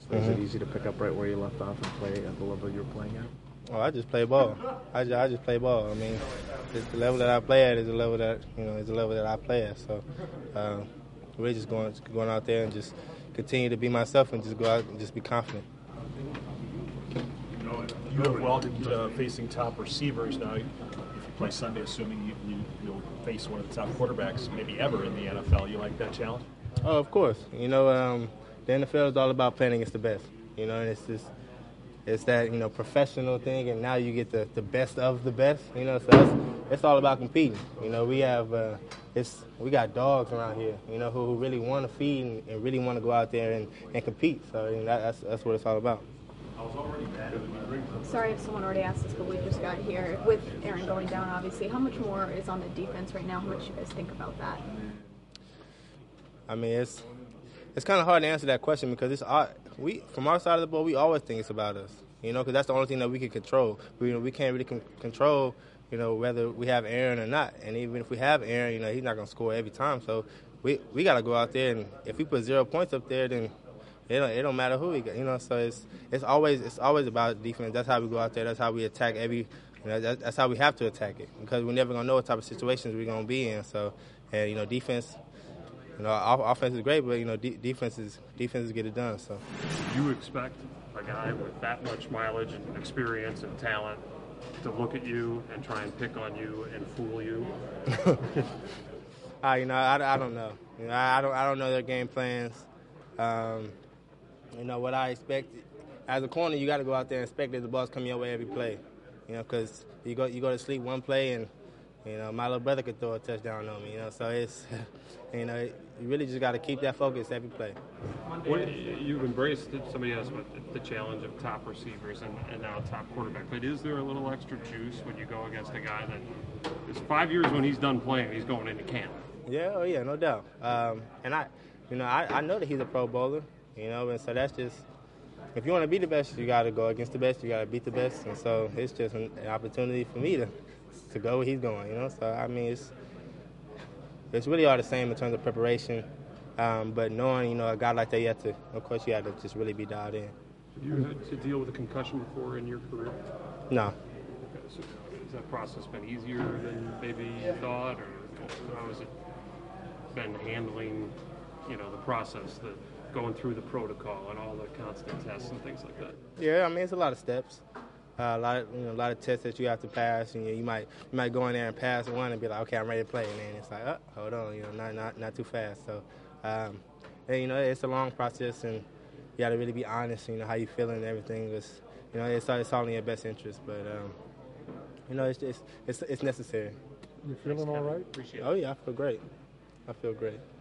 Is it easy to pick up right where you left off and play at the level you're playing at? Oh, I just play ball. I just play ball. I mean, the level that I play at is the level that is the level that I play at. So, we're just going out there and just continue to be myself and just go out and just be confident. You have welcomed facing top receivers now. If you play Sunday, assuming you'll face one of the top quarterbacks maybe ever in the NFL, you like that challenge? Oh, of course. The NFL is all about playing against the best. And it's that professional thing, and now you get the best of the best. So it's all about competing. We got dogs around here. Who really want to feed and really want to go out there and compete. So that's what it's all about. Sorry if someone already asked this, but we just got here. With Aaron going down, obviously, how much more is on the defense right now? How much do you guys think about that? I mean, it's kind of hard to answer that question because from our side of the ball, we always think it's about us. Because that's the only thing that we can control. We can't really control, whether we have Aaron or not. And even if we have Aaron, he's not going to score every time. So we got to go out there, and if we put 0 points up there, then it don't matter who we got, so it's always about defense. That's how we go out there. That's how we attack that's how we have to attack it because we're never gonna know what type of situations we're gonna be in. So, and defense, our offense is great, but defenses get it done. So, you expect a guy with that much mileage and experience and talent to look at you and try and pick on you and fool you? I don't know. I don't know their game plans. What I expect as a corner, you got to go out there and expect that the ball's coming your way every play. Because you go to sleep one play and my little brother could throw a touchdown on me. So it's you really just got to keep that focus every play. You've embraced it. Somebody asked about the challenge of top receivers and now top quarterback. But is there a little extra juice when you go against a guy that is 5 years when he's done playing, he's going into camp? Yeah, no doubt. And I know that he's a Pro Bowler. And so that's just, if you want to be the best, you got to go against the best. You got to beat the best. And so it's just an opportunity for me to go where he's going. So I mean, it's really all the same in terms of preparation. But knowing, a guy like that, you have to just really be dialed in. Have you had to deal with a concussion before in your career? No. Okay, so has that process been easier than maybe you thought, or how has it been handling, the process, going through the protocol and all the constant tests and things like that? Yeah, I mean, it's a lot of steps, a lot of tests that you have to pass, and you might go in there and pass one and be like, okay, I'm ready to play, and then it's like, hold on, not too fast. So, and, it's a long process, and you got to really be honest, how you feeling and everything. It's all in your best interest, but it's necessary. You feeling all right? Oh yeah, I feel great.